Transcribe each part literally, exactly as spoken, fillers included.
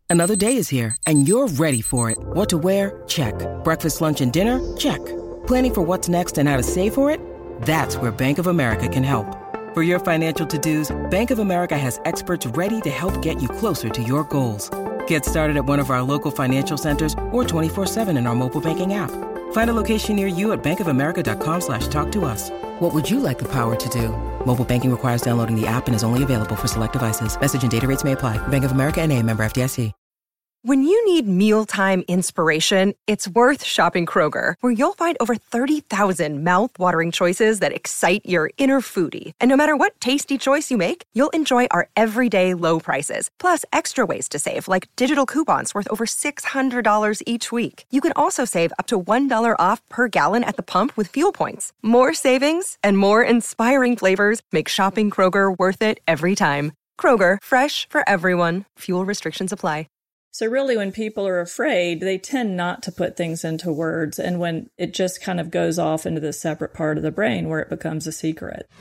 Another day is here, and you're ready for it. What to wear? Check. Breakfast, lunch, and dinner? Check. Planning for what's next and how to save for it? That's where Bank of America can help. For your financial to-dos, Bank of America has experts ready to help get you closer to your goals. Get started at one of our local financial centers or twenty-four seven in our mobile banking app. Find a location near you at bankofamerica.com slash talk to us. What would you like the power to do? Mobile banking requires downloading the app and is only available for select devices. Message and data rates may apply. Bank of America N A, member F D I C. When you need mealtime inspiration, it's worth shopping Kroger, where you'll find over thirty thousand mouth-watering choices that excite your inner foodie. And no matter what tasty choice you make, you'll enjoy our everyday low prices, plus extra ways to save, like digital coupons worth over six hundred dollars each week. You can also save up to one dollar off per gallon at the pump with fuel points. More savings and more inspiring flavors make shopping Kroger worth it every time. Kroger, fresh for everyone. Fuel restrictions apply. So really, when people are afraid, they tend not to put things into words. And when it just kind of goes off into this separate part of the brain where it becomes a secret.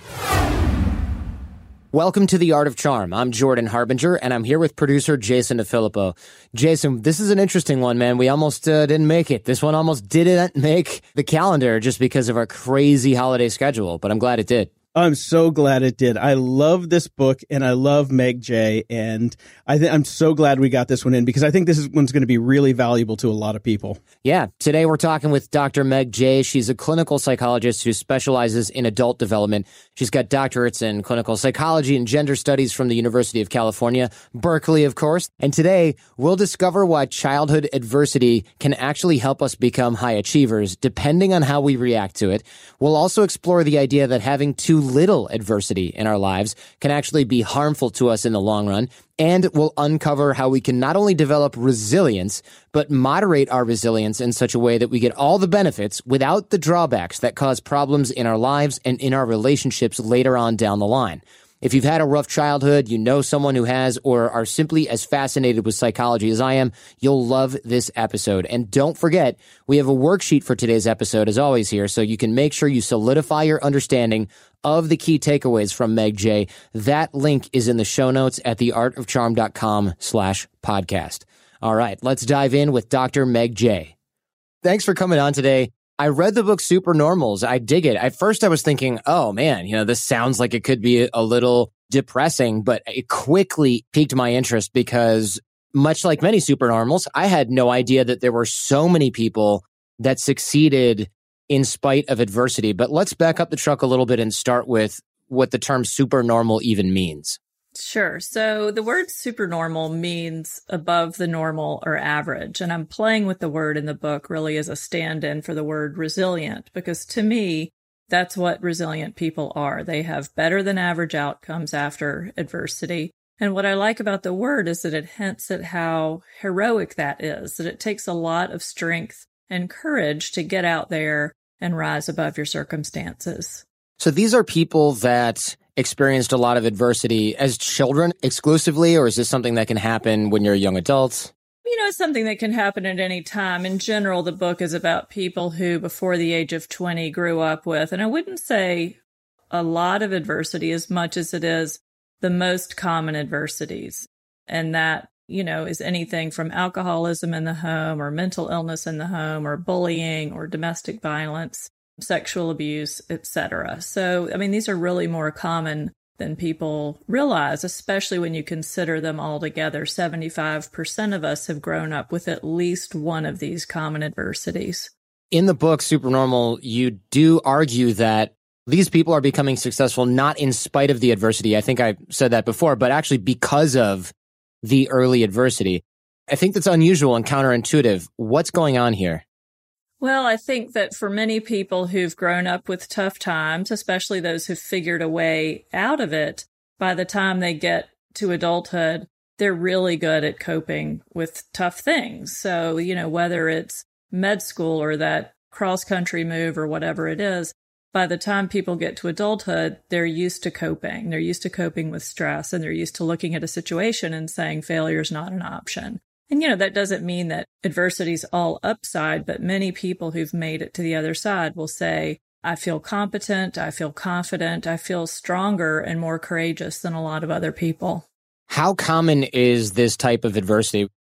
Welcome to The Art of Charm. I'm Jordan Harbinger, and I'm here with producer Jason DeFilippo. Jason, this is an interesting one, man. We almost uh, didn't make it. This one almost didn't make the calendar just because of our crazy holiday schedule, but I'm glad it did. I'm so glad it did. I love this book, and I love Meg Jay, and I th- I'm so glad we got this one in because I think this is one's going to be really valuable to a lot of people. Yeah. Today we're talking with Doctor Meg Jay. She's a clinical psychologist who specializes in adult development. She's got doctorates in clinical psychology and gender studies from the University of California, Berkeley, of course. And today we'll discover why childhood adversity can actually help us become high achievers, depending on how we react to it. We'll also explore the idea that having too little adversity in our lives can actually be harmful to us in the long run. And we'll uncover how we can not only develop resilience, but moderate our resilience in such a way that we get all the benefits without the drawbacks that cause problems in our lives and in our relationships later on down the line. If you've had a rough childhood, you know someone who has, or are simply as fascinated with psychology as I am, you'll love this episode. And don't forget, we have a worksheet for today's episode, as always, here, so you can make sure you solidify your understanding of the key takeaways from Meg Jay. That link is in the show notes at theartofcharm.com slash podcast. All right, let's dive in with Doctor Meg Jay. Thanks for coming on today. I read the book Supernormals. I dig it. At first I was thinking, oh man, you know, this sounds like it could be a little depressing, but it quickly piqued my interest because much like many supernormals, I had no idea that there were so many people that succeeded in spite of adversity. But let's back up the truck a little bit and start with what the term supernormal even means. Sure. So the word supernormal means above the normal or average. And I'm playing with the word in the book really as a stand-in for the word resilient, because to me, that's what resilient people are. They have better than average outcomes after adversity. And what I like about the word is that it hints at how heroic that is, that it takes a lot of strength and courage to get out there and rise above your circumstances. So these are people that experienced a lot of adversity as children exclusively, or is this something that can happen when you're a young adult? You know, it's something that can happen at any time. In general, the book is about people who, before the age of twenty, grew up with, and I wouldn't say a lot of adversity as much as it is the most common adversities. And that, you know, is anything from alcoholism in the home or mental illness in the home or bullying or domestic violence, sexual abuse, et cetera. So, I mean, these are really more common than people realize, especially when you consider them all together. seventy-five percent of us have grown up with at least one of these common adversities. In the book, Supernormal, you do argue that these people are becoming successful not in spite of the adversity. I think I said that before, but actually because of the early adversity. I think that's unusual and counterintuitive. What's going on here? Well, I think that for many people who've grown up with tough times, especially those who've figured a way out of it, by the time they get to adulthood, they're really good at coping with tough things. So, you know, whether it's med school or that cross-country move or whatever it is, by the time people get to adulthood, they're used to coping. They're used to coping with stress, and they're used to looking at a situation and saying failure is not an option. And, you know, that doesn't mean that adversity is all upside, but many people who've made it to the other side will say, I feel competent, I feel confident, I feel stronger and more courageous than a lot of other people. How common is this type of adversity?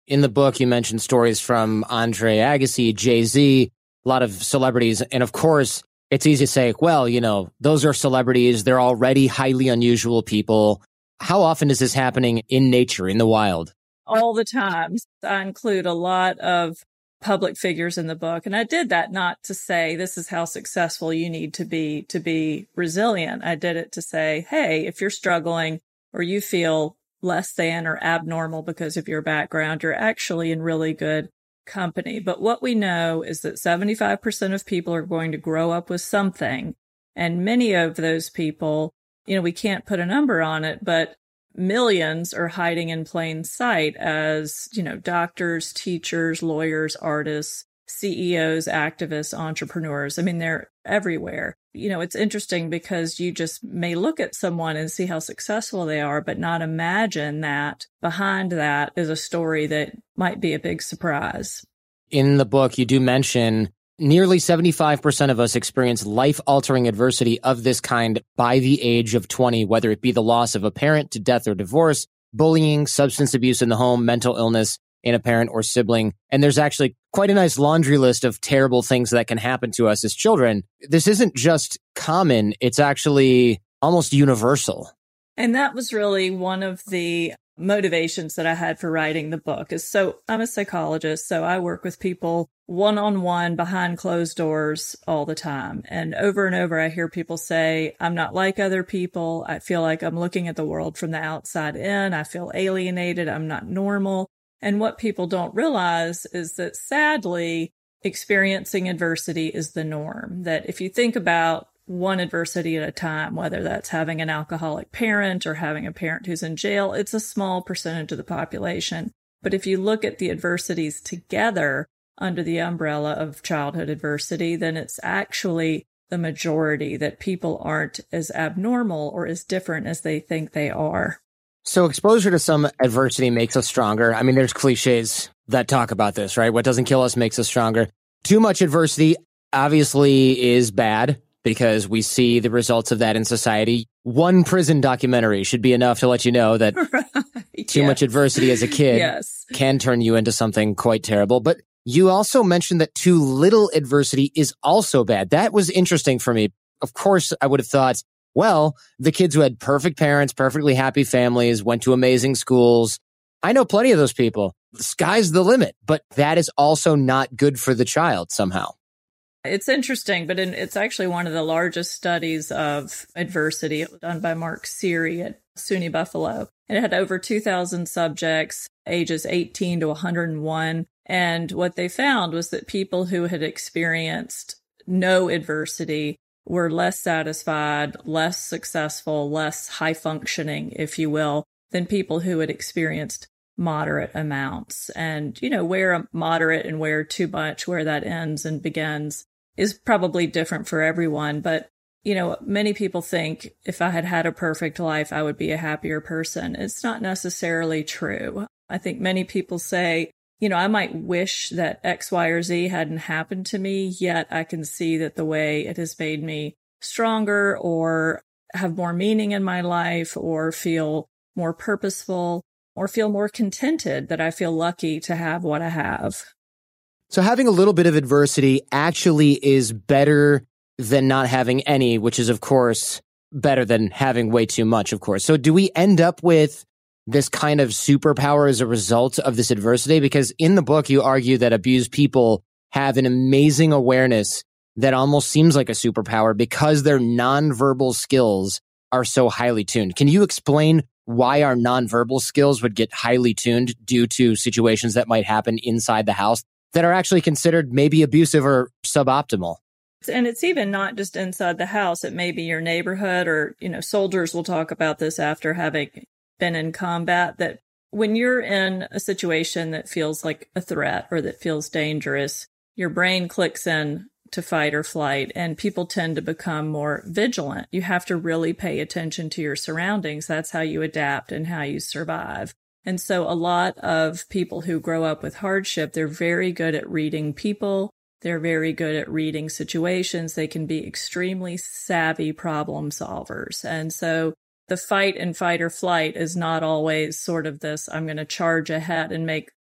In the book, you mentioned stories from Andre Agassi, Jay-Z, a lot of celebrities. And of course, it's easy to say, well, you know, those are celebrities. They're already highly unusual people. How often is this happening in nature, in the wild? All the time. I include a lot of public figures in the book. And I did that not to say this is how successful you need to be to be resilient. I did it to say, hey, if you're struggling or you feel less than or abnormal because of your background, you're actually in really good company. But what we know is that seventy-five percent of people are going to grow up with something. And many of those people, you know, we can't put a number on it, but millions are hiding in plain sight as, you know, doctors, teachers, lawyers, artists, C E Os, activists, entrepreneurs. I mean, they're everywhere. You know, it's interesting because you just may look at someone and see how successful they are, but not imagine that behind that is a story that might be a big surprise. In the book, you do mention nearly seventy-five percent of us experience life-altering adversity of this kind by the age of twenty, whether it be the loss of a parent to death or divorce, bullying, substance abuse in the home, mental illness in a parent or sibling. And there's actually quite a nice laundry list of terrible things that can happen to us as children. This isn't just common, it's actually almost universal. And that was really one of the motivations that I had for writing the book. Is so I'm a psychologist, so I work with people one-on-one behind closed doors all the time. And over and over, I hear people say, I'm not like other people. I feel like I'm looking at the world from the outside in. I feel alienated. I'm not normal. And what people don't realize is that sadly, experiencing adversity is the norm. That if you think about one adversity at a time, whether that's having an alcoholic parent or having a parent who's in jail, it's a small percentage of the population. But if you look at the adversities together under the umbrella of childhood adversity, then it's actually the majority, that people aren't as abnormal or as different as they think they are. So exposure to some adversity makes us stronger. I mean, there's cliches that talk about this, right? What doesn't kill us makes us stronger. Too much adversity obviously is bad, because we see the results of that in society. One prison documentary should be enough to let you know that right. too yeah. much adversity as a kid yes. can turn you into something quite terrible. But you also mentioned that too little adversity is also bad. That was interesting for me. Of course, I would have thought, well, the kids who had perfect parents, perfectly happy families, went to amazing schools. I know plenty of those people. The sky's the limit, but that is also not good for the child somehow. It's interesting, but in, it's actually one of the largest studies of adversity. It was done by Mark Seary at SUNY Buffalo. And it had over two thousand subjects, ages eighteen to one hundred one. And what they found was that people who had experienced no adversity were less satisfied, less successful, less high functioning, if you will, than people who had experienced moderate amounts. And, you know, where moderate and where too much, where that ends and begins, is probably different for everyone. But, you know, many people think if I had had a perfect life, I would be a happier person. It's not necessarily true. I think many people say, you know, I might wish that X, Y, or Z hadn't happened to me, yet I can see that the way it has made me stronger or have more meaning in my life or feel more purposeful or feel more contented, that I feel lucky to have what I have. So having a little bit of adversity actually is better than not having any, which is, of course, better than having way too much, of course. So do we end up with this kind of superpower as a result of this adversity? Because in the book, you argue that abused people have an amazing awareness that almost seems like a superpower because their nonverbal skills are so highly tuned. Can you explain why our nonverbal skills would get highly tuned due to situations that might happen inside the house that are actually considered maybe abusive or suboptimal? And it's even not just inside the house. It may be your neighborhood, or, you know, soldiers will talk about this after having been in combat, that when you're in a situation that feels like a threat or that feels dangerous, your brain clicks in to fight or flight, and people tend to become more vigilant. You have to really pay attention to your surroundings. That's how you adapt and how you survive. And so a lot of people who grow up with hardship, they're very good at reading people. They're very good at reading situations. They can be extremely savvy problem solvers. And so the fight and fight or flight is not always sort of this, I'm going to charge ahead and make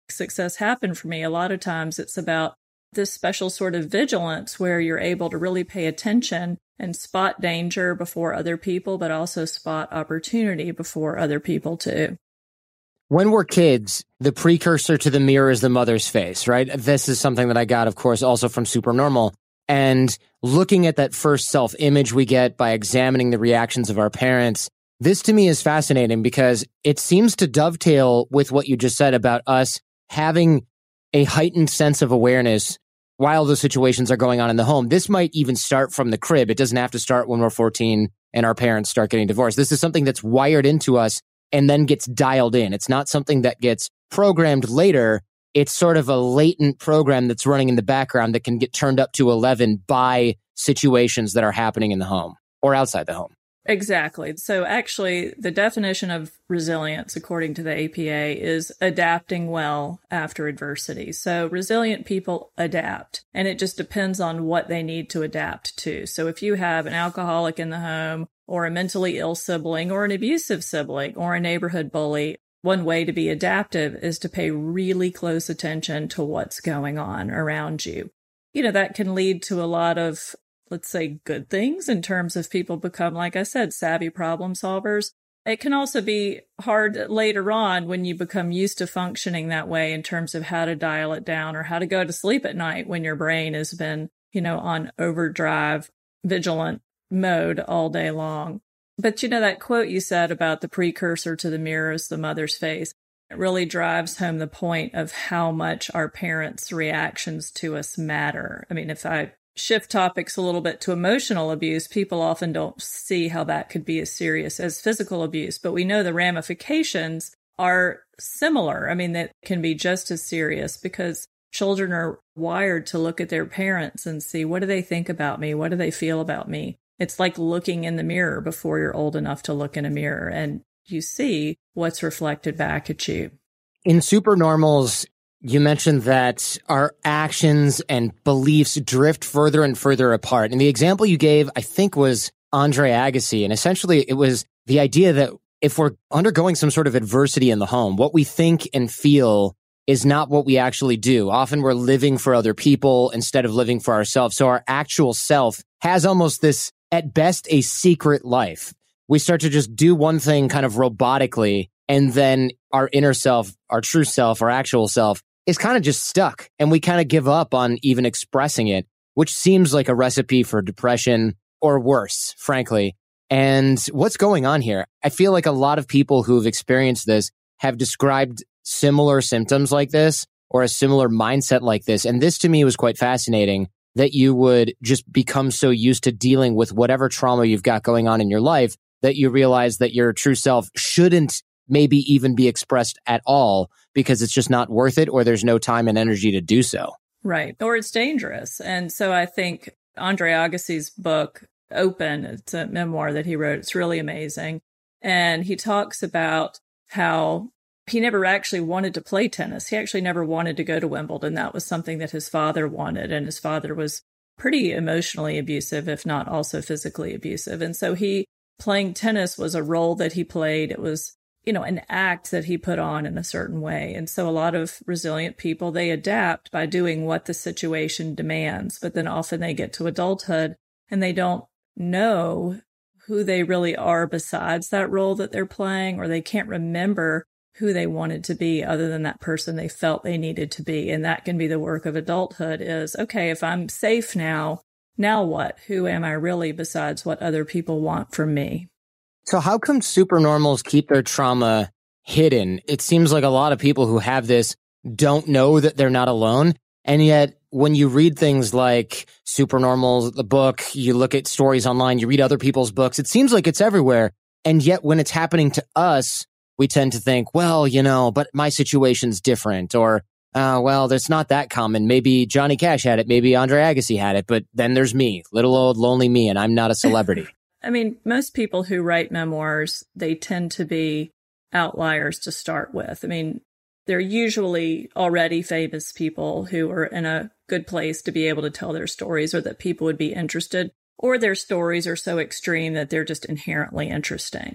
success happen for me, a lot of times it's about this special sort of vigilance where you're able to really pay attention and spot danger before other people, but also spot opportunity before other people too. When we're kids, the precursor to the mirror is the mother's face, right? This is something that I got, of course, also from Supernormal. And looking at that first self-image we get by examining the reactions of our parents, this to me is fascinating because it seems to dovetail with what you just said about us having a heightened sense of awareness while those situations are going on in the home. This might even start from the crib. It doesn't have to start when we're fourteen and our parents start getting divorced. This is something that's wired into us and then gets dialed in. It's not something that gets programmed later. It's sort of a latent program that's running in the background that can get turned up to eleven by situations that are happening in the home or outside the home. Exactly. So actually, the definition of resilience, according to the A P A, is adapting well after adversity. So resilient people adapt, and it just depends on what they need to adapt to. So if you have an alcoholic in the home, or a mentally ill sibling, or an abusive sibling, or a neighborhood bully, one way to be adaptive is to pay really close attention to what's going on around you. You know, that can lead to a lot of, let's say, good things in terms of people become, like I said, savvy problem solvers. It can also be hard later on when you become used to functioning that way in terms of how to dial it down or how to go to sleep at night when your brain has been, you know, on overdrive, vigilant mode all day long. But, you know, that quote you said about the precursor to the mirror is the mother's face, it really drives home the point of how much our parents' reactions to us matter. I mean, if I shift topics a little bit to emotional abuse, people often don't see how that could be as serious as physical abuse, but we know the ramifications are similar. I mean, that can be just as serious because children are wired to look at their parents and see, what do they think about me? What do they feel about me? It's like looking in the mirror before you're old enough to look in a mirror, and you see what's reflected back at you. In Supernormals, you mentioned that our actions and beliefs drift further and further apart. And the example you gave, I think, was Andre Agassi. And essentially, it was the idea that if we're undergoing some sort of adversity in the home, what we think and feel is not what we actually do. Often we're living for other people instead of living for ourselves. So our actual self has almost this, at best, a secret life. We start to just do one thing kind of robotically, and then our inner self, our true self, our actual self is kind of just stuck, and we kind of give up on even expressing it, which seems like a recipe for depression or worse, frankly. And what's going on here? I feel like a lot of people who've experienced this have described similar symptoms like this or a similar mindset like this. And this to me was quite fascinating, that you would just become so used to dealing with whatever trauma you've got going on in your life that you realize that your true self shouldn't maybe even be expressed at all because it's just not worth it, or there's no time and energy to do so. Right. Or it's dangerous. And so I think Andre Agassi's book, Open, it's a memoir that he wrote. It's really amazing. And he talks about how he never actually wanted to play tennis. He actually never wanted to go to Wimbledon. That was something that his father wanted. And his father was pretty emotionally abusive, if not also physically abusive. And so he, playing tennis was a role that he played. It was, you know, an act that he put on in a certain way. And so a lot of resilient people, they adapt by doing what the situation demands. But then often they get to adulthood and they don't know who they really are besides that role that they're playing, or they can't remember who they wanted to be other than that person they felt they needed to be. And that can be the work of adulthood is, okay, if I'm safe now, now what? Who am I really besides what other people want from me? So how come Supernormals keep their trauma hidden? It seems like a lot of people who have this don't know that they're not alone. And yet when you read things like Supernormals, the book, you look at stories online, you read other people's books, it seems like it's everywhere. And yet when it's happening to us, we tend to think, well, you know, but my situation's different, or, uh, well, that's not that common. Maybe Johnny Cash had it. Maybe Andre Agassi had it. But then there's me, little old lonely me, and I'm not a celebrity. I mean, most people who write memoirs, they tend to be outliers to start with. I mean, they're usually already famous people who are in a good place to be able to tell their stories, or that people would be interested, or their stories are so extreme that they're just inherently interesting.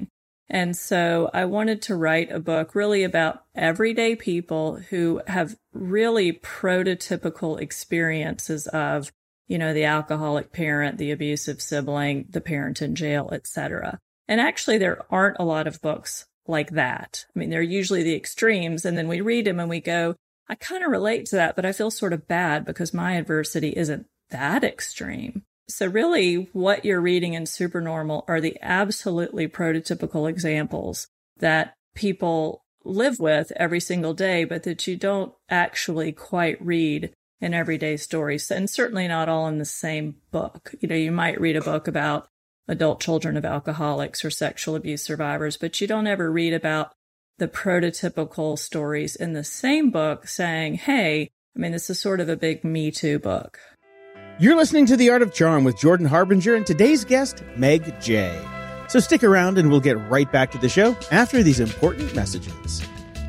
And so I wanted to write a book really about everyday people who have really prototypical experiences of, you know, the alcoholic parent, the abusive sibling, the parent in jail, et cetera. And actually, there aren't a lot of books like that. I mean, they're usually the extremes, and then we read them and we go, I kind of relate to that, but I feel sort of bad because my adversity isn't that extreme. So really, what you're reading in Supernormal are the absolutely prototypical examples that people live with every single day, but that you don't actually quite read in everyday stories, and certainly not all in the same book. You know, you might read a book about adult children of alcoholics or sexual abuse survivors, but you don't ever read about the prototypical stories in the same book saying, hey, I mean, this is sort of a big Me Too book. You're listening to The Art of Charm with Jordan Harbinger and today's guest, Meg Jay. So stick around and we'll get right back to the show after these important messages.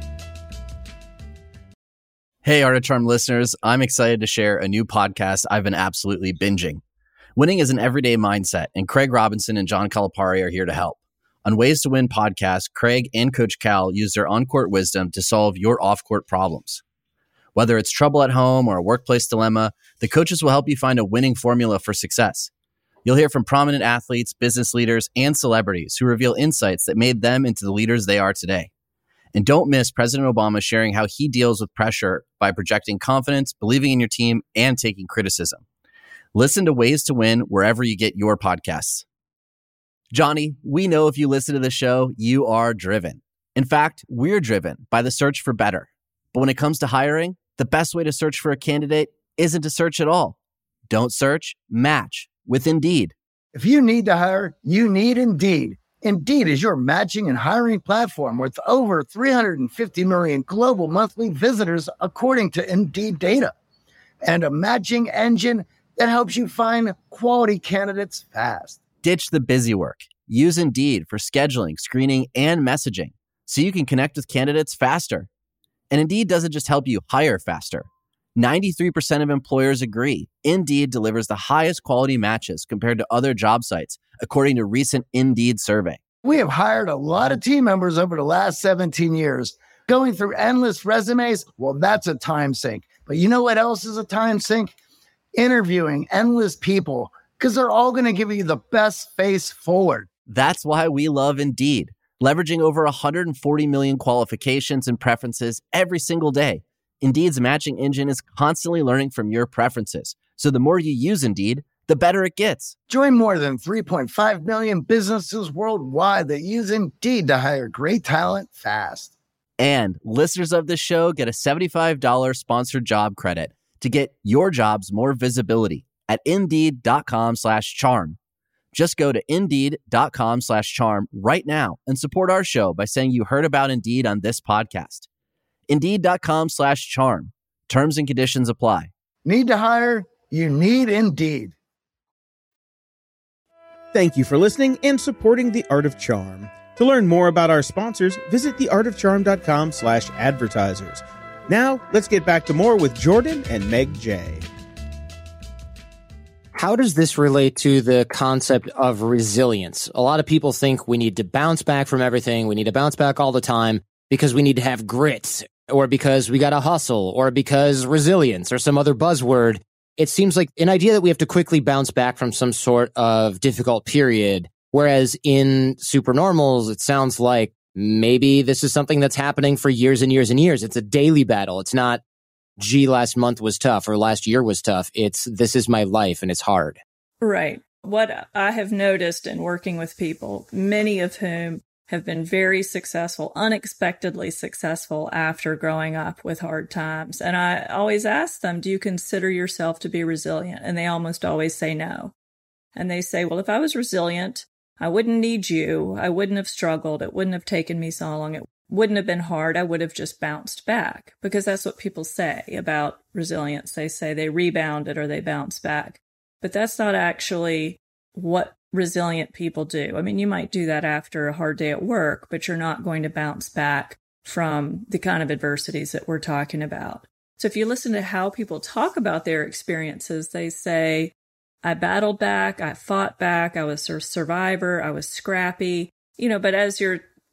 Hey, Art of Charm listeners, I'm excited to share a new podcast I've been absolutely binging. Winning is an everyday mindset, and Craig Robinson and John Calipari are here to help. On Ways to Win podcast, Craig and Coach Cal use their on-court wisdom to solve your off-court problems. Whether it's trouble at home or a workplace dilemma, the coaches will help you find a winning formula for success. You'll hear from prominent athletes, business leaders, and celebrities who reveal insights that made them into the leaders they are today. And don't miss President Obama sharing how he deals with pressure by projecting confidence, believing in your team, and taking criticism. Listen to Ways to Win wherever you get your podcasts. Johnny, we know if you listen to the show, you are driven. In fact, we're driven by the search for better. But when it comes to hiring, the best way to search for a candidate isn't to search at all. Don't search, match with Indeed. If you need to hire, you need Indeed. Indeed is your matching and hiring platform with over three hundred fifty million global monthly visitors, according to Indeed data, and a matching engine that helps you find quality candidates fast. Ditch the busy work. Use Indeed for scheduling, screening, and messaging so you can connect with candidates faster. And Indeed doesn't just help you hire faster. ninety-three percent of employers agree Indeed delivers the highest quality matches compared to other job sites, according to a recent Indeed survey. We have hired a lot of team members over the last seventeen years. Going through endless resumes, well, that's a time sink. But you know what else is a time sink? Interviewing endless people, because they're all going to give you the best face forward. That's why we love Indeed. Leveraging over one hundred forty million qualifications and preferences every single day, Indeed's matching engine is constantly learning from your preferences. So the more you use Indeed, the better it gets. Join more than three point five million businesses worldwide that use Indeed to hire great talent fast. And listeners of this show get a seventy-five dollars sponsored job credit to get your jobs more visibility at Indeed.com slash charm. Just go to Indeed.com slash charm right now and support our show by saying you heard about Indeed on this podcast. Indeed.com slash charm. Terms and conditions apply. Need to hire? You need Indeed. Thank you for listening and supporting The Art of Charm. To learn more about our sponsors, visit theartofcharm.com slash advertisers. Now, let's get back to more with Jordan and Meg Jay. How does this relate to the concept of resilience? A lot of people think we need to bounce back from everything. We need to bounce back all the time because we need to have grit, or because we got to hustle, or because resilience, or some other buzzword. It seems like an idea that we have to quickly bounce back from some sort of difficult period. Whereas in Supernormals, it sounds like maybe this is something that's happening for years and years and years. It's a daily battle. It's not, gee, last month was tough or last year was tough. It's, this is my life and it's hard. Right. What I have noticed in working with people, many of whom have been very successful, unexpectedly successful after growing up with hard times. And I always ask them, do you consider yourself to be resilient? And they almost always say no. And they say, well, if I was resilient, I wouldn't need you. I wouldn't have struggled. It wouldn't have taken me so long. It wouldn't have been hard. I would have just bounced back, because that's what people say about resilience. They say they rebounded or they bounced back, but that's not actually what resilient people do. I mean, you might do that after a hard day at work, but you're not going to bounce back from the kind of adversities that we're talking about. So if you listen to how people talk about their experiences, they say, I battled back, I fought back, I was a survivor, I was scrappy. You know, but as you're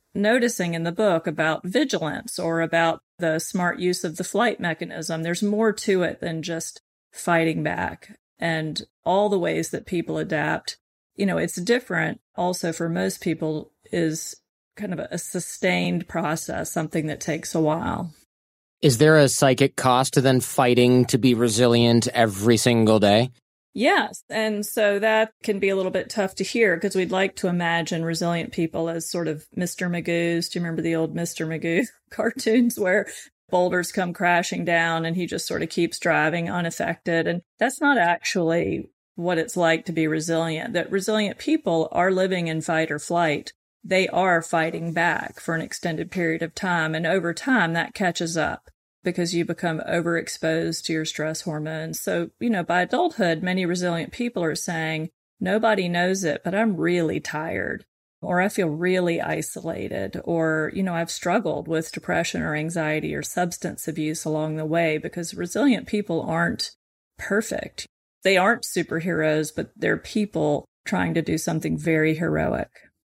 noticing in the book about vigilance or about the smart use of the flight mechanism. There's more to it than just fighting back, and all the ways that people adapt. You know, it's different also for most people is kind of a sustained process, something that takes a while. Is there a psychic cost to then fighting to be resilient every single day? Yes. And so that can be a little bit tough to hear because we'd like to imagine resilient people as sort of Mister Magoo's. Do you remember the old Mister Magoo cartoons where boulders come crashing down and he just sort of keeps driving unaffected? And that's not actually what it's like to be resilient. That resilient people are living in fight or flight. They are fighting back for an extended period of time. And over time, that catches up because you become overexposed to your stress hormones. So, you know, by adulthood, many resilient people are saying, nobody knows it, but I'm really tired, or I feel really isolated, or, you know, I've struggled with depression or anxiety or substance abuse along the way, because resilient people aren't perfect. They aren't superheroes, but they're people trying to do something very heroic.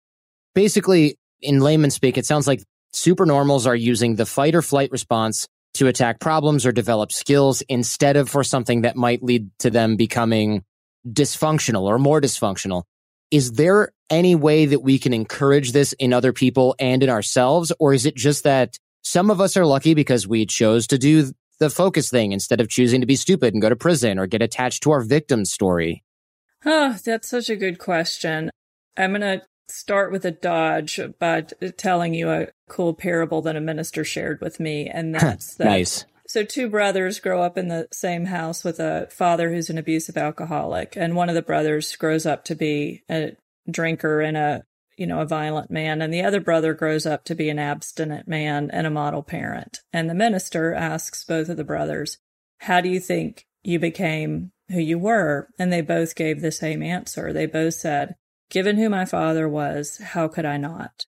Basically, in layman's speak, it sounds like supernormals are using the fight or flight response to attack problems or develop skills instead of for something that might lead to them becoming dysfunctional or more dysfunctional. Is there any way that we can encourage this in other people and in ourselves? Or is it just that some of us are lucky because we chose to do the focus thing instead of choosing to be stupid and go to prison or get attached to our victim story? Oh, that's such a good question. I'm going to start with a dodge by telling you a cool parable that a minister shared with me. And that's that. Nice. So two brothers grow up in the same house with a father who's an abusive alcoholic. And one of the brothers grows up to be a drinker and a, you know, a violent man. And the other brother grows up to be an abstinent man and a model parent. And the minister asks both of the brothers, how do you think you became who you were? And they both gave the same answer. They both said, given who my father was, how could I not?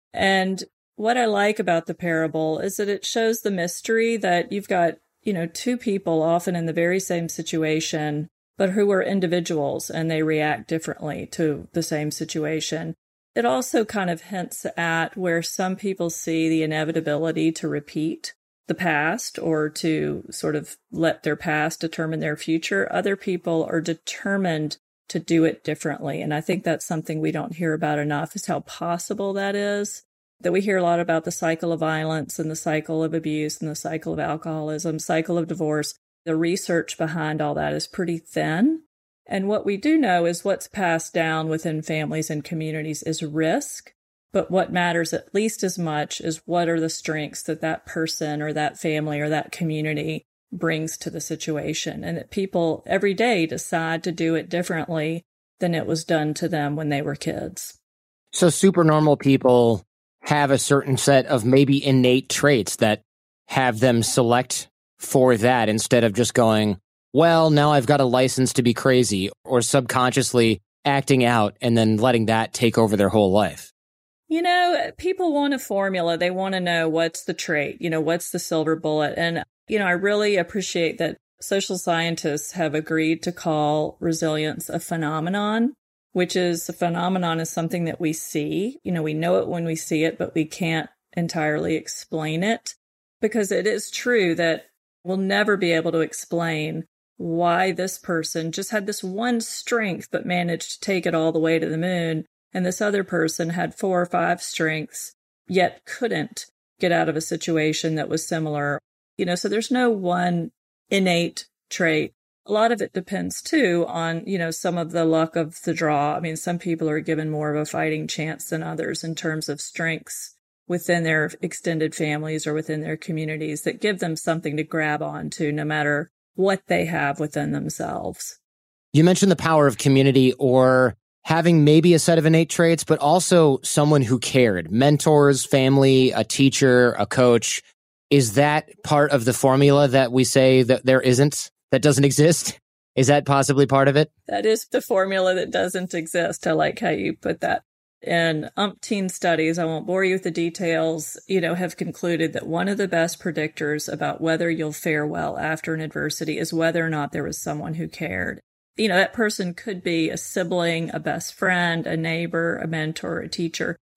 And what I like about the parable is that it shows the mystery that you've got, you know, two people often in the very same situation, but who are individuals and they react differently to the same situation. It also kind of hints at where some people see the inevitability to repeat the past or to sort of let their past determine their future. Other people are determined to do it differently. And I think that's something we don't hear about enough, is how possible that is. That we hear a lot about the cycle of violence and the cycle of abuse and the cycle of alcoholism, cycle of divorce. The research behind all that is pretty thin. And what we do know is what's passed down within families and communities is risk. But what matters at least as much is what are the strengths that that person or that family or that community brings to the situation, and that people every day decide to do it differently than it was done to them when they were kids. So supernormal people have a certain set of maybe innate traits that have them select for that instead of just going, well, now I've got a license to be crazy, or subconsciously acting out and then letting that take over their whole life. You know, people want a formula. They want to know what's the trait, you know, what's the silver bullet. And you know, I really appreciate that social scientists have agreed to call resilience a phenomenon, which is a phenomenon is something that we see. You know, we know it when we see it, but we can't entirely explain it, because it is true that we'll never be able to explain why this person just had this one strength but managed to take it all the way to the moon, and this other person had four or five strengths yet couldn't get out of a situation that was similar. You know, so there's no one innate trait. A lot of it depends, too, on, you know, some of the luck of the draw. I mean, some people are given more of a fighting chance than others in terms of strengths within their extended families or within their communities that give them something to grab onto no matter what they have within themselves. You mentioned the power of community or having maybe a set of innate traits, but also someone who cared. Mentors, family, a teacher, a coach. Is that part of the formula that we say that there isn't, that doesn't exist? Is that possibly part of it? That is the formula that doesn't exist. I like how you put that. And umpteen studies, I won't bore you with the details, you know, have concluded that one of the best predictors about whether you'll fare well after an adversity is whether or not there was someone who cared. You know, that person could be a sibling, a best friend, a neighbor, a mentor, a teacher.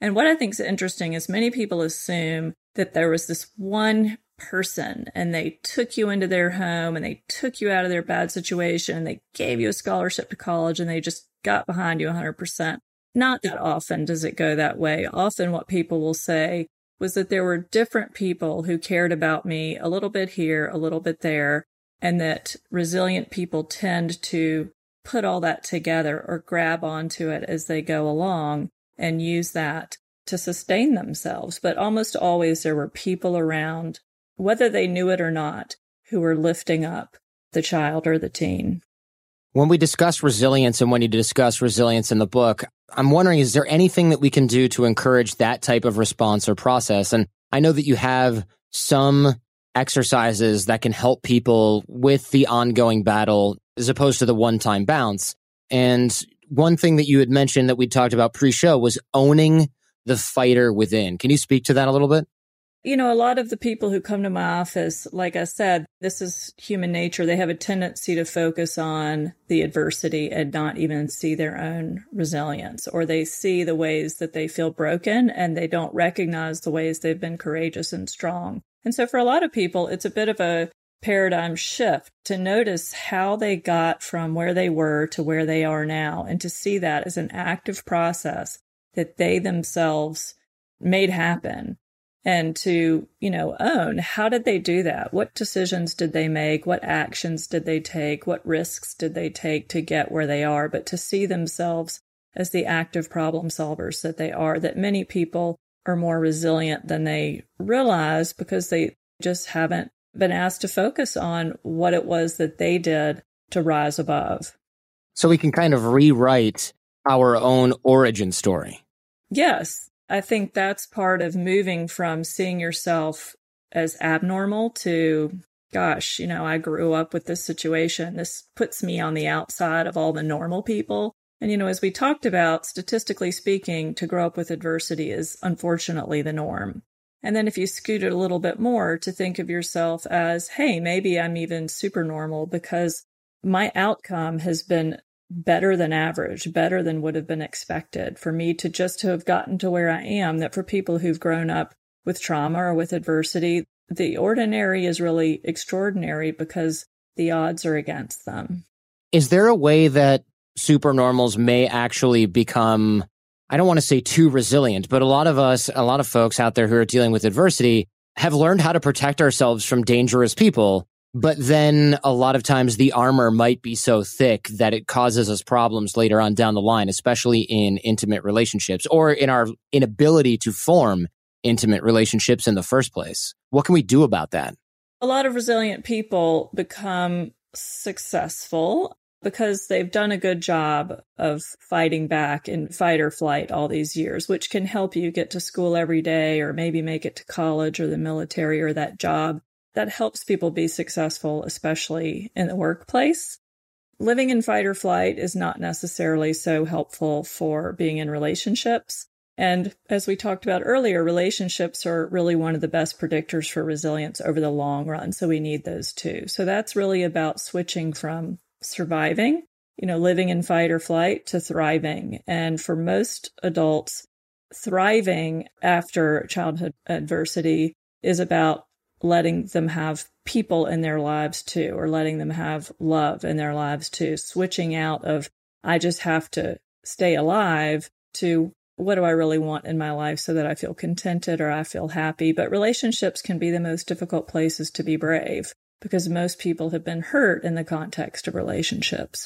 And what I think is interesting is many people assume that there was this one person and they took you into their home and they took you out of their bad situation and they gave you a scholarship to college and they just got behind you one hundred percent. Not that often does it go that way. Often what people will say was that there were different people who cared about me a little bit here, a little bit there, and that resilient people tend to put all that together or grab onto it as they go along and use that to sustain themselves. But almost always there were people around, whether they knew it or not, who were lifting up the child or the teen. When we discuss resilience and when you discuss resilience in the book, I'm wondering, is there anything that we can do to encourage that type of response or process? And I know that you have some exercises that can help people with the ongoing battle as opposed to the one-time bounce. And one thing that you had mentioned that we talked about pre-show was owning the fighter within. Can you speak to that a little bit? You know, a lot of the people who come to my office, like I said, this is human nature. They have a tendency to focus on the adversity and not even see their own resilience, or they see the ways that they feel broken and they don't recognize the ways they've been courageous and strong. And so for a lot of people, it's a bit of a paradigm shift to notice how they got from where they were to where they are now, and to see that as an active process that they themselves made happen. And to, you know, own, how did they do that? What decisions did they make? What actions did they take? What risks did they take to get where they are? But to see themselves as the active problem solvers that they are, that many people are more resilient than they realize because they just haven't been asked to focus on what it was that they did to rise above. So we can kind of rewrite our own origin story. Yes. I think that's part of moving from seeing yourself as abnormal to, gosh, you know, I grew up with this situation. This puts me on the outside of all the normal people. And, you know, as we talked about, statistically speaking, to grow up with adversity is unfortunately the norm. And then if you scoot it a little bit more to think of yourself as, hey, maybe I'm even super normal because my outcome has been better than average, better than would have been expected for me to just to have gotten to where I am, that for people who've grown up with trauma or with adversity, the ordinary is really extraordinary because the odds are against them. Is there a way that supernormals may actually become, I don't want to say too resilient, but a lot of us, a lot of folks out there who are dealing with adversity have learned how to protect ourselves from dangerous people. But then a lot of times the armor might be so thick that it causes us problems later on down the line, especially in intimate relationships or in our inability to form intimate relationships in the first place. What can we do about that? A lot of resilient people become successful because they've done a good job of fighting back in fight or flight all these years, which can help you get to school every day or maybe make it to college or the military or that job. That helps people be successful, especially in the workplace. Living in fight or flight is not necessarily so helpful for being in relationships. And as we talked about earlier, relationships are really one of the best predictors for resilience over the long run. So we need those too. So that's really about switching from surviving, you know, living in fight or flight to thriving. And for most adults, thriving after childhood adversity is about letting them have people in their lives too, or letting them have love in their lives too, switching out of, I just have to stay alive to, what do I really want in my life so that I feel contented or I feel happy? But relationships can be the most difficult places to be brave because most people have been hurt in the context of relationships.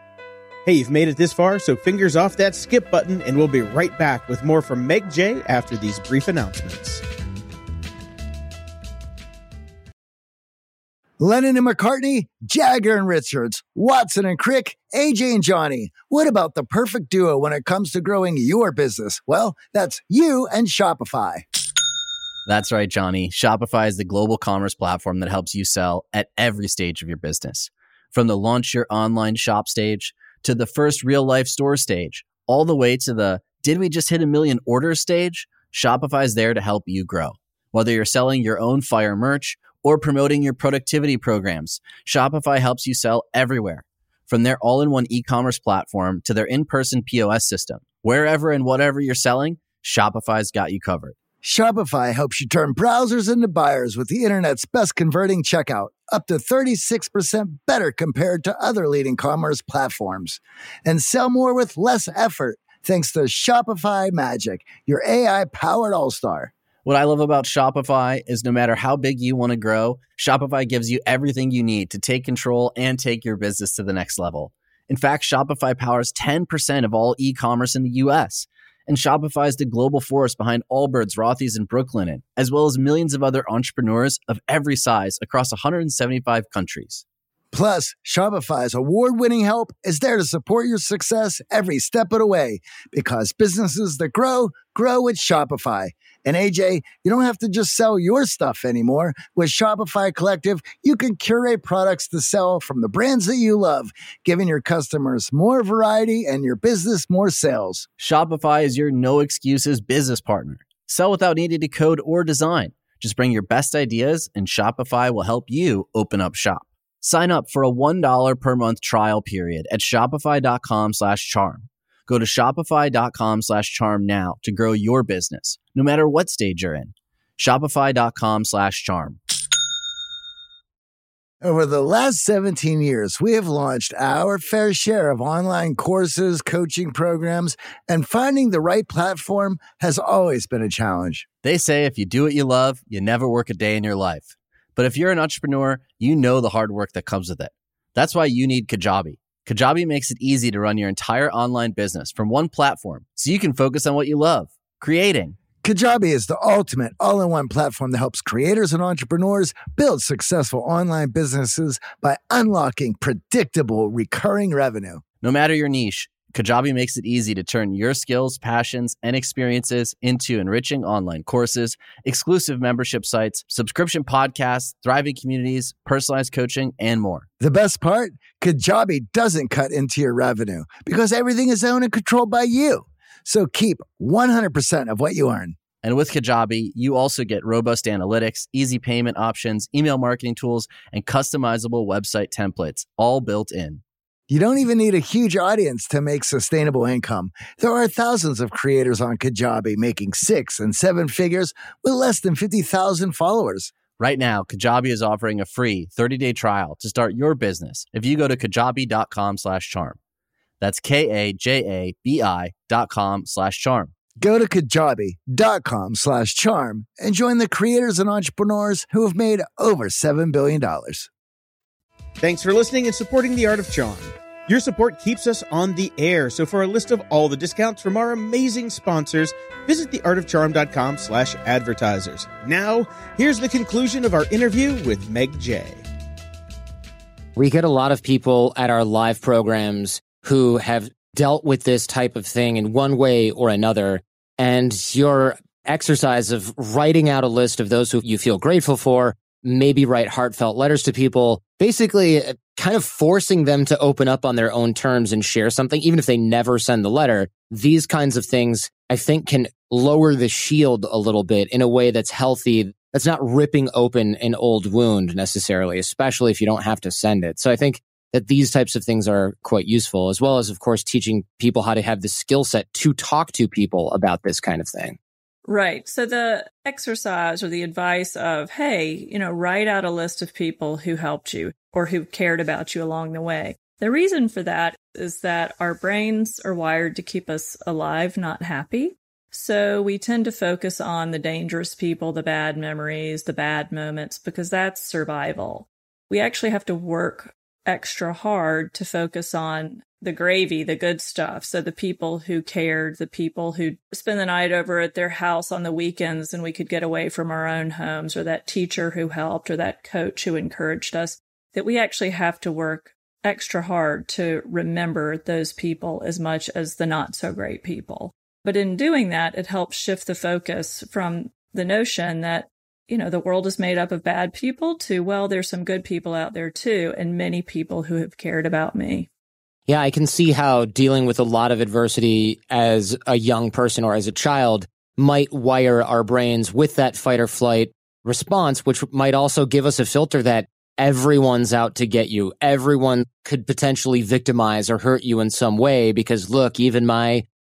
Hey, you've made it this far, so fingers off that skip button, and we'll be right back with more from Meg Jay after these brief announcements. Lennon and McCartney, Jagger and Richards, Watson and Crick, A J and Johnny. What about the perfect duo when it comes to growing your business? Well, that's you and Shopify. That's right, Johnny. Shopify is the global commerce platform that helps you sell at every stage of your business. From the launch your online shop stage to the first real life store stage, all the way to the did we just hit a million orders stage? Shopify is there to help you grow. Whether you're selling your own fire merch or promoting your productivity programs, Shopify helps you sell everywhere. From their all-in-one e-commerce platform to their in-person P O S system, wherever and whatever you're selling, Shopify's got you covered. Shopify helps you turn browsers into buyers with the internet's best converting checkout, up to thirty-six percent better compared to other leading commerce platforms. And sell more with less effort thanks to Shopify Magic, your A I-powered all-star. What I love about Shopify is no matter how big you want to grow, Shopify gives you everything you need to take control and take your business to the next level. In fact, Shopify powers ten percent of all e-commerce in the U S, and Shopify is the global force behind Allbirds, Rothy's, and Brooklinen, as well as millions of other entrepreneurs of every size across one hundred seventy-five countries. Plus, Shopify's award-winning help is there to support your success every step of the way, because businesses that grow, grow with Shopify. And A J, you don't have to just sell your stuff anymore. With Shopify Collective, you can curate products to sell from the brands that you love, giving your customers more variety and your business more sales. Shopify is your no-excuses business partner. Sell without needing to code or design. Just bring your best ideas, and Shopify will help you open up shop. Sign up for a one dollar per month trial period at shopify.com slash charm. Go to shopify.com slash charm now to grow your business, no matter what stage you're in. Shopify.com slash charm. Over the last seventeen years, we have launched our fair share of online courses, coaching programs, and finding the right platform has always been a challenge. They say if you do what you love, you never work a day in your life. But if you're an entrepreneur, you know the hard work that comes with it. That's why you need Kajabi. Kajabi makes it easy to run your entire online business from one platform so you can focus on what you love, creating. Kajabi is the ultimate all-in-one platform that helps creators and entrepreneurs build successful online businesses by unlocking predictable recurring revenue. No matter your niche, Kajabi makes it easy to turn your skills, passions, and experiences into enriching online courses, exclusive membership sites, subscription podcasts, thriving communities, personalized coaching, and more. The best part? Kajabi doesn't cut into your revenue because everything is owned and controlled by you. So keep one hundred percent of what you earn. And with Kajabi, you also get robust analytics, easy payment options, email marketing tools, and customizable website templates, all built in. You don't even need a huge audience to make sustainable income. There are thousands of creators on Kajabi making six and seven figures with less than fifty thousand followers. Right now, Kajabi is offering a free thirty-day trial to start your business if you go to kajabi.com slash charm. That's K-A-J-A-B-I dot com slash charm. Go to kajabi.com slash charm and join the creators and entrepreneurs who have made over seven billion dollars. Thanks for listening and supporting The Art of Charm. Your support keeps us on the air, so for a list of all the discounts from our amazing sponsors, visit theartofcharm.com slash advertisers. Now, here's the conclusion of our interview with Meg Jay. We get a lot of people at our live programs who have dealt with this type of thing in one way or another, and your exercise of writing out a list of those who you feel grateful for, maybe write heartfelt letters to people, basically kind of forcing them to open up on their own terms and share something, even if they never send the letter. These kinds of things, I think, can lower the shield a little bit in a way that's healthy, that's not ripping open an old wound necessarily, especially if you don't have to send it. So I think that these types of things are quite useful, as well as, of course, teaching people how to have the skill set to talk to people about this kind of thing. Right. So the exercise or the advice of, hey, you know, write out a list of people who helped you or who cared about you along the way. The reason for that is that our brains are wired to keep us alive, not happy. So we tend to focus on the dangerous people, the bad memories, the bad moments, because that's survival. We actually have to work extra hard to focus on the gravy, the good stuff. So the people who cared, the people who spend the night over at their house on the weekends and we could get away from our own homes, or that teacher who helped, or that coach who encouraged us, that we actually have to work extra hard to remember those people as much as the not so great people. But in doing that, it helps shift the focus from the notion that, you know, the world is made up of bad people to, well, there's some good people out there too, and many people who have cared about me. Yeah, I can see how dealing with a lot of adversity as a young person or as a child might wire our brains with that fight or flight response, which might also give us a filter that everyone's out to get you. Everyone could potentially victimize or hurt you in some way because, look, even my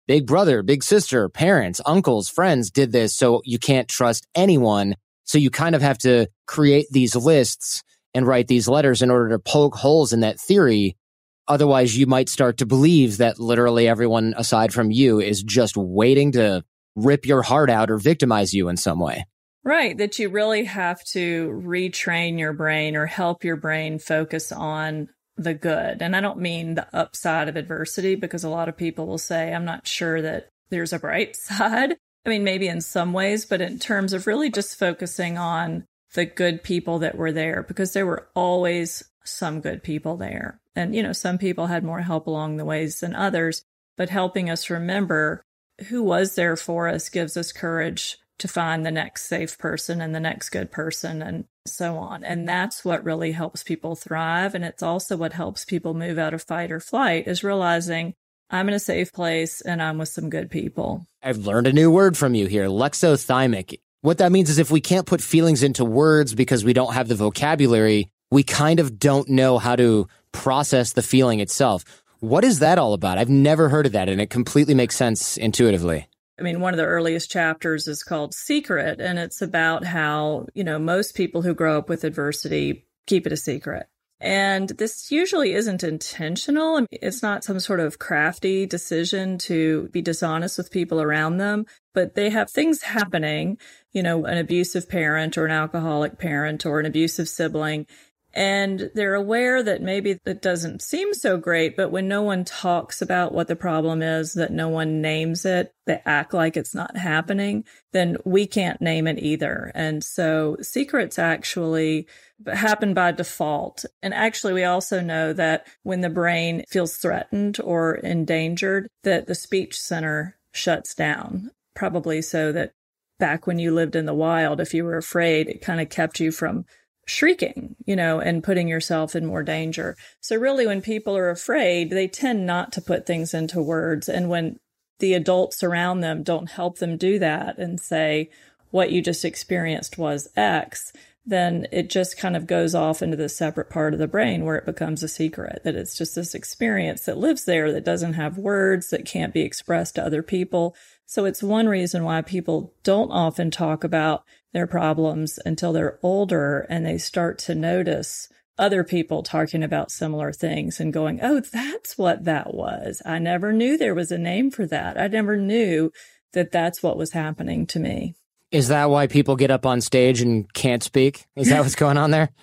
big brother, big sister, parents, uncles, friends did this, so you can't trust anyone. So you kind of have to create these lists and write these letters in order to poke holes in that theory. Otherwise, you might start to believe that literally everyone aside from you is just waiting to rip your heart out or victimize you in some way. Right, that you really have to retrain your brain or help your brain focus on the good. And I don't mean the upside of adversity, because a lot of people will say, I'm not sure that there's a bright side. I mean, maybe in some ways, but in terms of really just focusing on the good people that were there, because there were always some good people there. And, you know, some people had more help along the ways than others, but helping us remember who was there for us gives us courage to find the next safe person and the next good person and so on. And that's what really helps people thrive. And it's also what helps people move out of fight or flight, is realizing I'm in a safe place and I'm with some good people. I've learned a new word from you here, lexothymic. What that means is if we can't put feelings into words because we don't have the vocabulary, we kind of don't know how to process the feeling itself. What is that all about? I've never heard of that, and it completely makes sense intuitively. I mean, one of the earliest chapters is called Secret, and it's about how, you know, most people who grow up with adversity keep it a secret. And this usually isn't intentional. I mean, it's not some sort of crafty decision to be dishonest with people around them, but they have things happening, you know, an abusive parent or an alcoholic parent or an abusive sibling. And they're aware that maybe it doesn't seem so great, but when no one talks about what the problem is, that no one names it, they act like it's not happening, then we can't name it either. And so secrets actually happen by default. And actually, we also know that when the brain feels threatened or endangered, that the speech center shuts down, probably so that back when you lived in the wild, if you were afraid, it kind of kept you from shrieking, you know, and putting yourself in more danger. So really, when people are afraid, they tend not to put things into words. And when the adults around them don't help them do that and say, what you just experienced was X, then it just kind of goes off into this separate part of the brain where it becomes a secret, that it's just this experience that lives there that doesn't have words, that can't be expressed to other people. So it's one reason why people don't often talk about their problems until they're older and they start to notice other people talking about similar things and going, oh, that's what that was. I never knew there was a name for that. I never knew that that's what was happening to me. Is that why people get up on stage and can't speak? Is that what's going on there?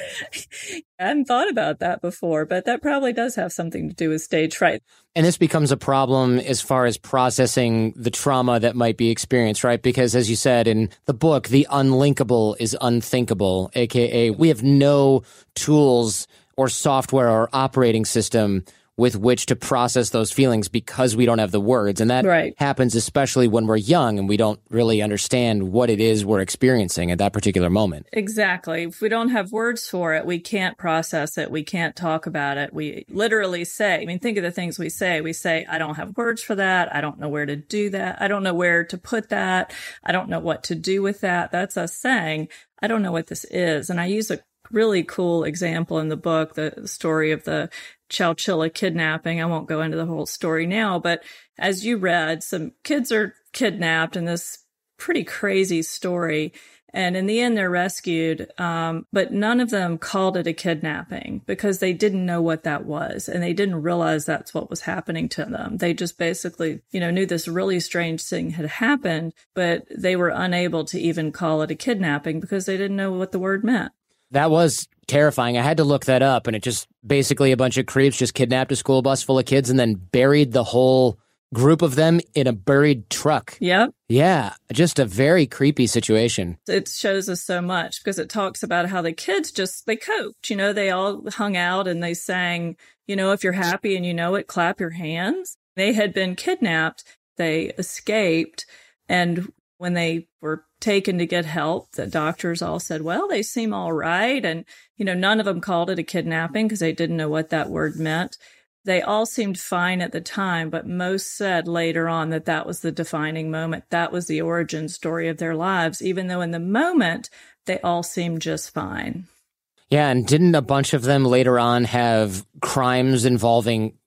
I hadn't thought about that before, but that probably does have something to do with stage fright. And this becomes a problem as far as processing the trauma that might be experienced, right? Because as you said in the book, the unlinkable is unthinkable, A K A we have no tools or software or operating system with which to process those feelings because we don't have the words. And that right. happens especially when we're young and we don't really understand what it is we're experiencing at that particular moment. Exactly. If we don't have words for it, we can't process it. We can't talk about it. We literally say, I mean, think of the things we say. We say, I don't have words for that. I don't know where to do that. I don't know where to put that. I don't know what to do with that. That's us saying, I don't know what this is. And I use a really cool example in the book, the story of the Chowchilla kidnapping. I won't go into the whole story now, but as you read, some kids are kidnapped in this pretty crazy story. And in the end, they're rescued. Um, but none of them called it a kidnapping because they didn't know what that was. And they didn't realize that's what was happening to them. They just basically, you know, knew this really strange thing had happened, but they were unable to even call it a kidnapping because they didn't know what the word meant. That was terrifying. I had to look that up, and it just basically a bunch of creeps just kidnapped a school bus full of kids and then buried the whole group of them in a buried truck. Yep. Yeah, just a very creepy situation. It shows us so much because it talks about how the kids just, they coped. You know, they all hung out and they sang, you know, if you're happy and you know it, clap your hands. They had been kidnapped. They escaped. And when they were taken to get help, the doctors all said, well, they seem all right. And, you know, none of them called it a kidnapping because they didn't know what that word meant. They all seemed fine at the time, but most said later on that that was the defining moment. That was the origin story of their lives, even though in the moment, they all seemed just fine. Yeah, and didn't a bunch of them later on have crimes involving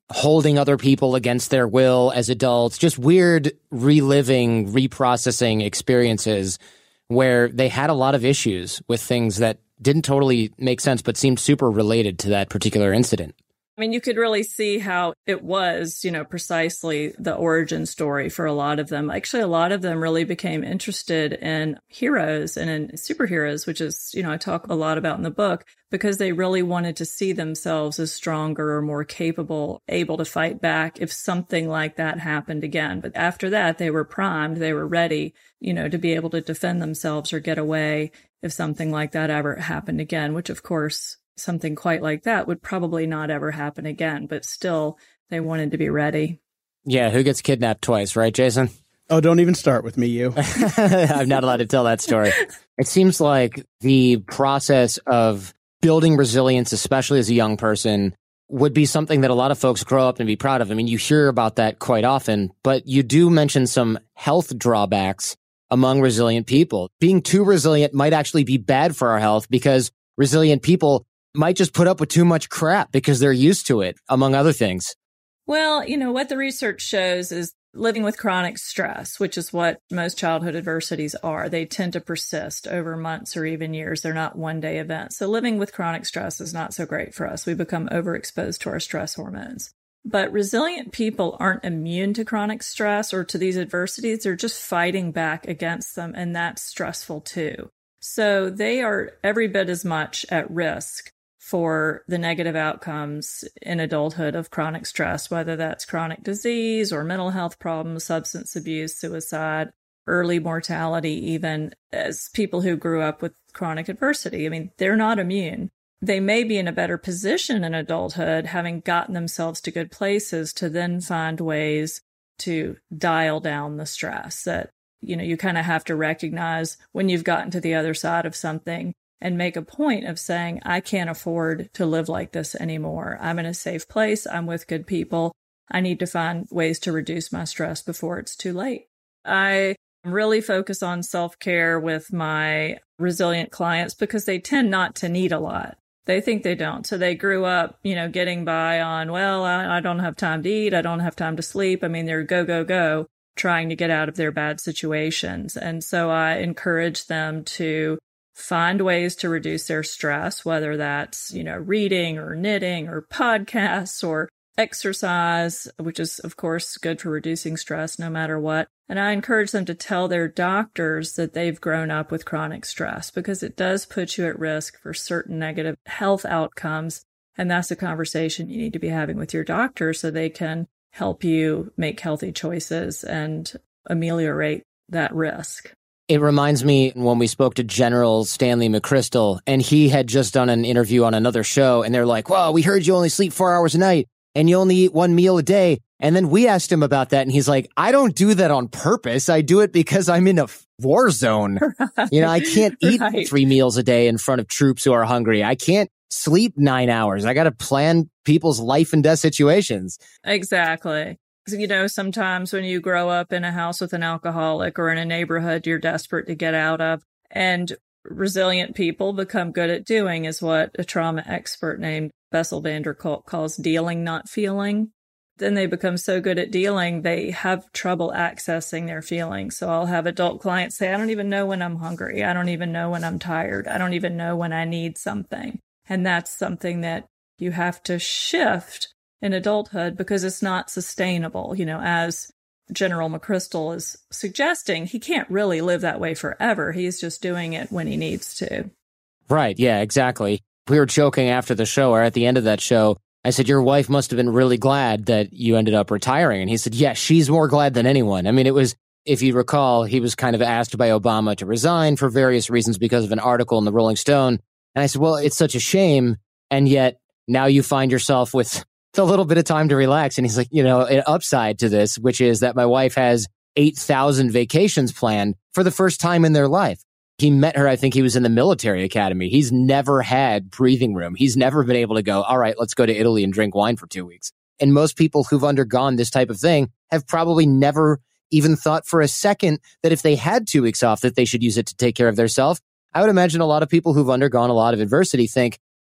holding other people against their will as adults, just weird reliving, reprocessing experiences where they had a lot of issues with things that didn't totally make sense, but seemed super related to that particular incident. I mean, you could really see how it was, you know, precisely the origin story for a lot of them. Actually, a lot of them really became interested in heroes and in superheroes, which is, you know, I talk a lot about in the book, because they really wanted to see themselves as stronger or more capable, able to fight back if something like that happened again. But after that, they were primed, they were ready, you know, to be able to defend themselves or get away if something like that ever happened again, which of course, something quite like that would probably not ever happen again, but still they wanted to be ready. Yeah, who gets kidnapped twice, right, Jason? Oh, don't even start with me, you. I'm not allowed to tell that story. It seems like the process of building resilience, especially as a young person, would be something that a lot of folks grow up and be proud of. I mean, you hear about that quite often, but you do mention some health drawbacks among resilient people. Being too resilient might actually be bad for our health because resilient people might just put up with too much crap because they're used to it, among other things. Well, you know, what the research shows is living with chronic stress, which is what most childhood adversities are. They tend to persist over months or even years. They're not one-day events. So living with chronic stress is not so great for us. We become overexposed to our stress hormones. But resilient people aren't immune to chronic stress or to these adversities. They're just fighting back against them, and that's stressful too. So they are every bit as much at risk for the negative outcomes in adulthood of chronic stress, whether that's chronic disease or mental health problems, substance abuse, suicide, early mortality, even as people who grew up with chronic adversity. I mean, they're not immune. They may be in a better position in adulthood, having gotten themselves to good places to then find ways to dial down the stress that, you know, you kind of have to recognize when you've gotten to the other side of something and make a point of saying, I can't afford to live like this anymore. I'm in a safe place. I'm with good people. I need to find ways to reduce my stress before it's too late. I really focus on self-care with my resilient clients because they tend not to need a lot. They think they don't. So they grew up, you know, getting by on, well, I, I don't have time to eat. I don't have time to sleep. I mean, they're go, go, go, trying to get out of their bad situations. And so I encourage them to find ways to reduce their stress, whether that's, you know, reading or knitting or podcasts or exercise, which is, of course, good for reducing stress no matter what. And I encourage them to tell their doctors that they've grown up with chronic stress because it does put you at risk for certain negative health outcomes. And that's a conversation you need to be having with your doctor so they can help you make healthy choices and ameliorate that risk. It reminds me when we spoke to General Stanley McChrystal, and he had just done an interview on another show, and they're like, well, we heard you only sleep four hours a night, and you only eat one meal a day. And then we asked him about that, and he's like, I don't do that on purpose. I do it because I'm in a war zone. Right. You know, I can't eat right. three meals a day in front of troops who are hungry. I can't sleep nine hours. I got to plan people's life and death situations. Exactly. You know, sometimes when you grow up in a house with an alcoholic or in a neighborhood you're desperate to get out of, and resilient people become good at doing is what a trauma expert named Bessel van der Kolk calls dealing, not feeling. Then they become so good at dealing, they have trouble accessing their feelings. So I'll have adult clients say, I don't even know when I'm hungry. I don't even know when I'm tired. I don't even know when I need something. And that's something that you have to shift in adulthood because it's not sustainable. You know, as General McChrystal is suggesting, he can't really live that way forever. He's just doing it when he needs to. Right. Yeah, exactly. We were joking after the show or at the end of that show. I said, your wife must have been really glad that you ended up retiring. And he said, yeah, she's more glad than anyone. I mean, it was, if you recall, he was kind of asked by Obama to resign for various reasons because of an article in the Rolling Stone. And I said, well, it's such a shame. And yet now you find yourself with a little bit of time to relax. And he's like, you know, an upside to this, which is that my wife has eight thousand vacations planned for the first time in their life. He met her, I think he was in the military academy. He's never had breathing room. He's never been able to go, all right, let's go to Italy and drink wine for two weeks. And most people who've undergone this type of thing have probably never even thought for a second that if they had two weeks off, that they should use it to take care of themselves. I would imagine a lot of people who've undergone a lot of adversity think,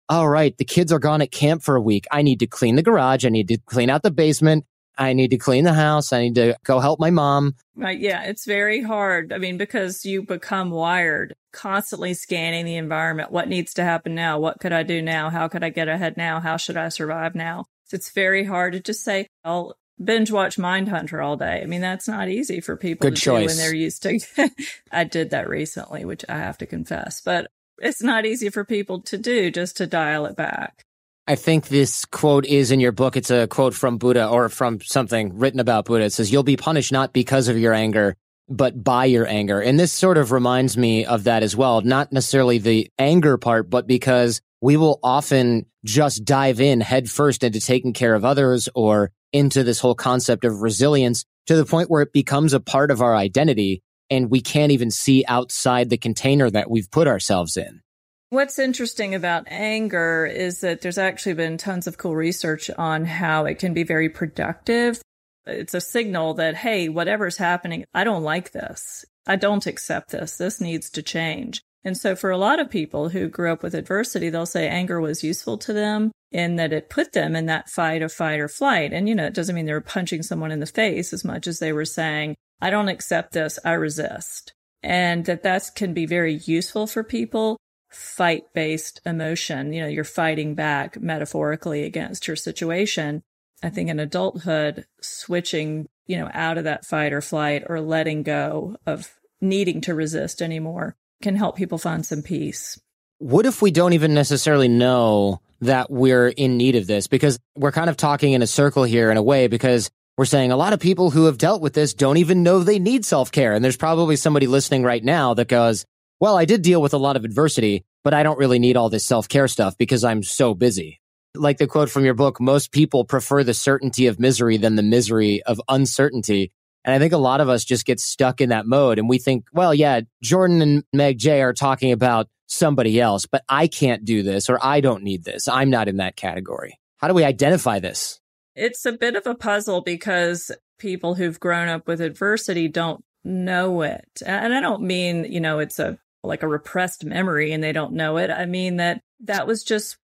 all right, the kids are gone at camp for a week. I need to clean the garage. I need to clean out the basement. I need to clean the house. I need to go help my mom. Right. Yeah, it's very hard. I mean, because you become wired, constantly scanning the environment. What needs to happen now? What could I do now? How could I get ahead now? How should I survive now? It's very hard to just say, I'll binge watch Mindhunter all day. I mean, that's not easy for people Good to choice. do when they're used to. I did that recently, which I have to confess, but it's not easy for people to do, just to dial it back. I think this quote is in your book. It's a quote from Buddha or from something written about Buddha. It says, you'll be punished not because of your anger, but by your anger. And this sort of reminds me of that as well. Not necessarily the anger part, but because we will often just dive in head first into taking care of others or into this whole concept of resilience to the point where it becomes a part of our identity and we can't even see outside the container that we've put ourselves in. What's interesting about anger is that there's actually been tons of cool research on how it can be very productive. It's a signal that, hey, whatever's happening, I don't like this. I don't accept this. This needs to change. And so for a lot of people who grew up with adversity, they'll say anger was useful to them in that it put them in that fight or fight or flight. And, you know, it doesn't mean they were punching someone in the face as much as they were saying, I don't accept this. I resist. And that that can be very useful for people. Fight-based emotion, you know, you're fighting back metaphorically against your situation. I think in adulthood, switching, you know, out of that fight or flight or letting go of needing to resist anymore can help people find some peace. What if we don't even necessarily know that we're in need of this? Because we're kind of talking in a circle here in a way, because we're saying a lot of people who have dealt with this don't even know they need self-care. And there's probably somebody listening right now that goes, well, I did deal with a lot of adversity, but I don't really need all this self-care stuff because I'm so busy. Like the quote from your book, most people prefer the certainty of misery than the misery of uncertainty. And I think a lot of us just get stuck in that mode and we think, well, yeah, Jordan and Meg J are talking about somebody else, but I can't do this or I don't need this. I'm not in that category. How do we identify this? It's a bit of a puzzle because people who've grown up with adversity don't know it. And I don't mean, you know, it's a like a repressed memory and they don't know it. I mean that that was just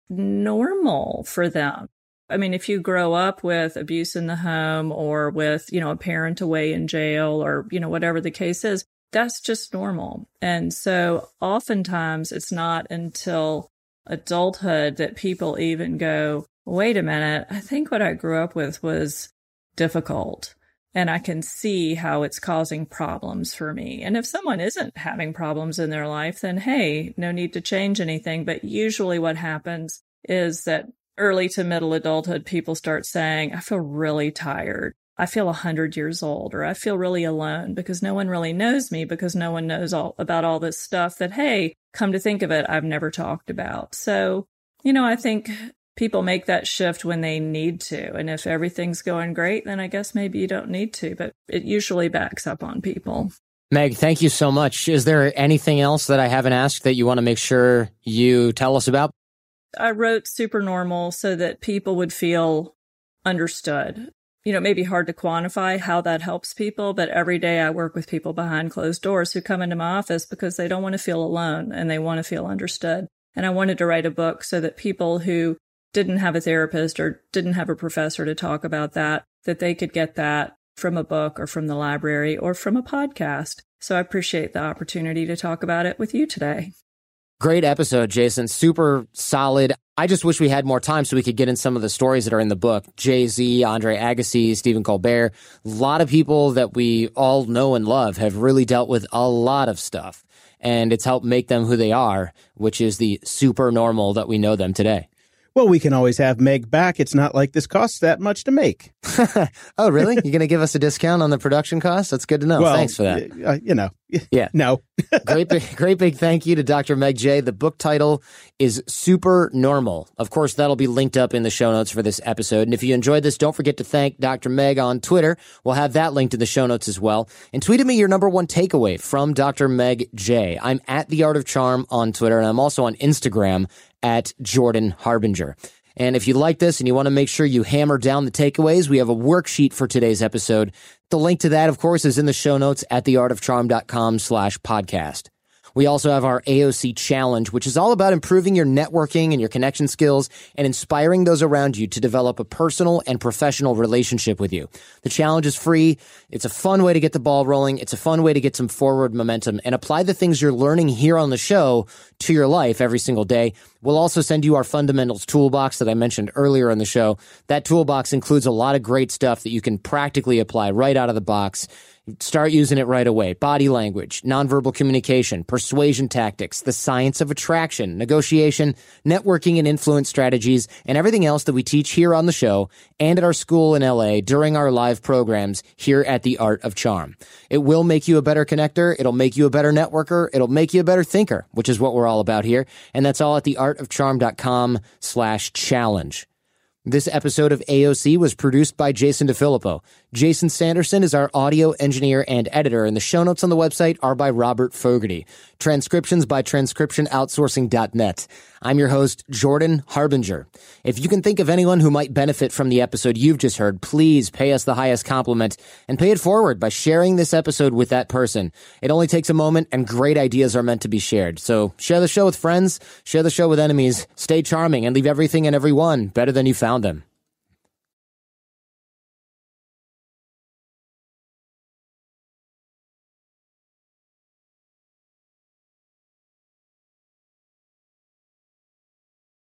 normal for them. I mean, if you grow up with abuse in the home or with, you know, a parent away in jail or, you know, whatever the case is, that's just normal. And so oftentimes it's not until adulthood that people even go, wait a minute, I think what I grew up with was difficult. And I can see how it's causing problems for me. And if someone isn't having problems in their life, then hey, no need to change anything. But usually what happens is that early to middle adulthood, people start saying, I feel really tired. I feel one hundred years old, or I feel really alone because no one really knows me, because no one knows all about all this stuff that, hey, come to think of it, I've never talked about. So, you know, I think people make that shift when they need to. And if everything's going great, then I guess maybe you don't need to, but it usually backs up on people. Meg, thank you so much. Is there anything else that I haven't asked that you want to make sure you tell us about? I wrote Supernormal so that people would feel understood. You know, it may be hard to quantify how that helps people, but every day I work with people behind closed doors who come into my office because they don't want to feel alone and they want to feel understood. And I wanted to write a book so that people who didn't have a therapist or didn't have a professor to talk about that, that they could get that from a book or from the library or from a podcast. So I appreciate the opportunity to talk about it with you today. Great episode, Jason. Super solid. I just wish we had more time so we could get in some of the stories that are in the book. Jay-Z, Andre Agassi, Stephen Colbert. A lot of people that we all know and love have really dealt with a lot of stuff. And it's helped make them who they are, which is the super normal that we know them today. Well, we can always have Meg back. It's not like this costs that much to make. Oh, really? You're going to give us a discount on the production cost? That's good to know. Well, thanks for that. Uh, you know. Yeah. No. great, big, great big thank you to Doctor Meg J. The book title is Super Normal. Of course, that'll be linked up in the show notes for this episode. And if you enjoyed this, don't forget to thank Doctor Meg on Twitter. We'll have that linked in the show notes as well. And tweet at me your number one takeaway from Doctor Meg J. I'm at The Art of Charm on Twitter, and I'm also on Instagram at Jordan Harbinger. And if you like this and you want to make sure you hammer down the takeaways, we have a worksheet for today's episode. The link to that, of course, is in the show notes at theartofcharm.com slash podcast. We also have our A O C Challenge, which is all about improving your networking and your connection skills and inspiring those around you to develop a personal and professional relationship with you. The challenge is free. It's a fun way to get the ball rolling. It's a fun way to get some forward momentum and apply the things you're learning here on the show to your life every single day. We'll also send you our fundamentals toolbox that I mentioned earlier in the show. That toolbox includes a lot of great stuff that you can practically apply right out of the box. Start using it right away. Body language, nonverbal communication, persuasion tactics, the science of attraction, negotiation, networking and influence strategies, and everything else that we teach here on the show and at our school in L A during our live programs here at The Art of Charm. It will make you a better connector. It'll make you a better networker. It'll make you a better thinker, which is what we're all about here. And that's all at theartofcharm.com slash challenge. This episode of A O C was produced by Jason DeFilippo. Jason Sanderson is our audio engineer and editor, and the show notes on the website are by Robert Fogarty. Transcriptions by transcription outsourcing dot net. I'm your host, Jordan Harbinger. If you can think of anyone who might benefit from the episode you've just heard, please pay us the highest compliment and pay it forward by sharing this episode with that person. It only takes a moment, and great ideas are meant to be shared. So share the show with friends, share the show with enemies, stay charming, and leave everything and everyone better than you found them.